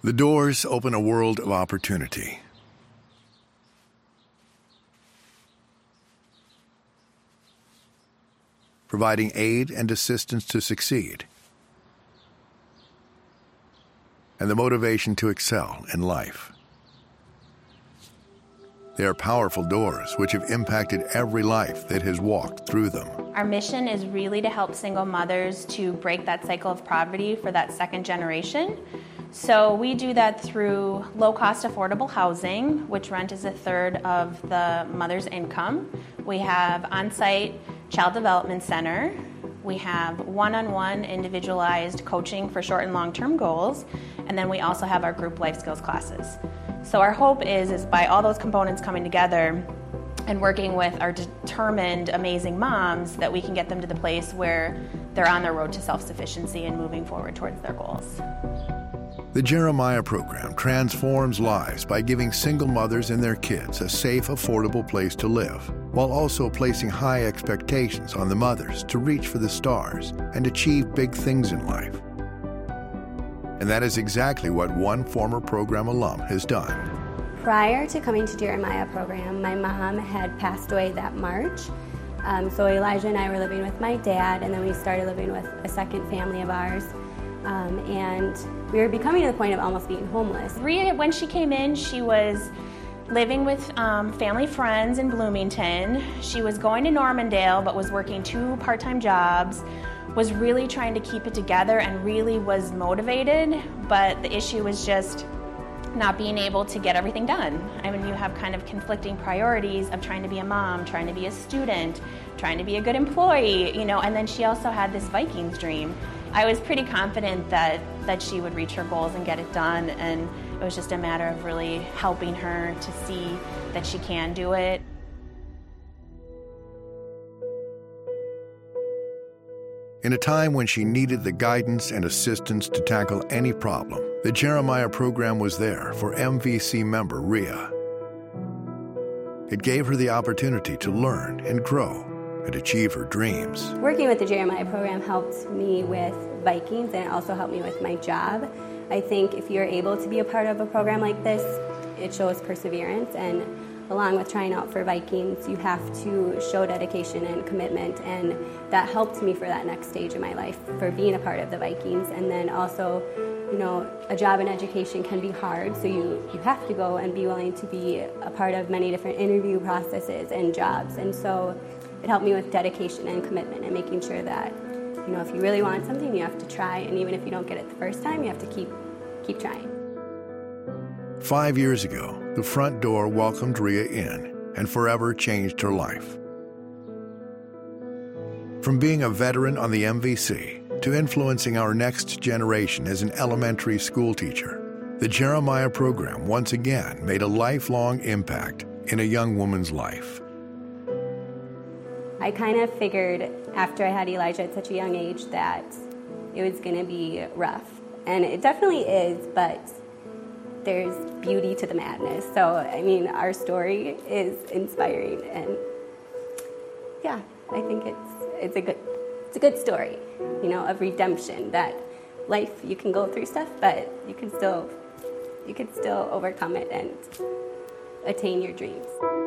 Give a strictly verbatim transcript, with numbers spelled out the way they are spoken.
The doors open a world of opportunity. Providing aid and assistance to succeed, and the motivation to excel in life. They are powerful doors which have impacted every life that has walked through them. Our mission is really to help single mothers to break that cycle of poverty for that second generation. So we do that through low-cost affordable housing, which rent is a third of the mother's income. We have on-site child development center. We have one-on-one individualized coaching for short and long-term goals. And then we also have our group life skills classes. So our hope is, is by all those components coming together and working with our determined, amazing moms, that we can get them to the place where they're on their road to self-sufficiency and moving forward towards their goals. The Jeremiah program transforms lives by giving single mothers and their kids a safe, affordable place to live, while also placing high expectations on the mothers to reach for the stars and achieve big things in life. And that is exactly what one former program alum has done. Prior to coming to Jeremiah program, my mom had passed away that March. Um, so Elijah and I were living with my dad, and then we started living with a second family of ours. Um, and we were becoming to the point of almost being homeless. Rhea, when she came in, she was living with um, family friends in Bloomington. She was going to Normandale, but was working two part-time jobs, was really trying to keep it together and really was motivated, but the issue was just not being able to get everything done. I mean, you have kind of conflicting priorities of trying to be a mom, trying to be a student, trying to be a good employee, you know, and then she also had this Vikings dream. I was pretty confident that, that she would reach her goals and get it done, and it was just a matter of really helping her to see that she can do it. In a time when she needed the guidance and assistance to tackle any problem, the Jeremiah program was there for M V C member Rhea. It gave her the opportunity to learn and grow and achieve her dreams. Working with the Jeremiah program helped me with Vikings, and it also helped me with my job. I think if you're able to be a part of a program like this, it shows perseverance, and along with trying out for Vikings, you have to show dedication and commitment, and that helped me for that next stage of my life, for being a part of the Vikings. And then also, you know, a job in education can be hard, so you, you have to go and be willing to be a part of many different interview processes and jobs. And so it helped me with dedication and commitment and making sure that, you know, if you really want something, you have to try, and even if you don't get it the first time, you have to keep keep trying. Five years ago, the front door welcomed Rhea in and forever changed her life. From being a veteran on the M V C to influencing our next generation as an elementary school teacher, the Jeremiah program once again made a lifelong impact in a young woman's life. I kind of figured after I had Elijah at such a young age that it was going to be rough. And it definitely is, but there's beauty to the madness. So, I mean, our story is inspiring, and yeah, I think it's it's a good it's a good story, you know, of redemption. That life, you can go through stuff, but you can still you can still overcome it and attain your dreams.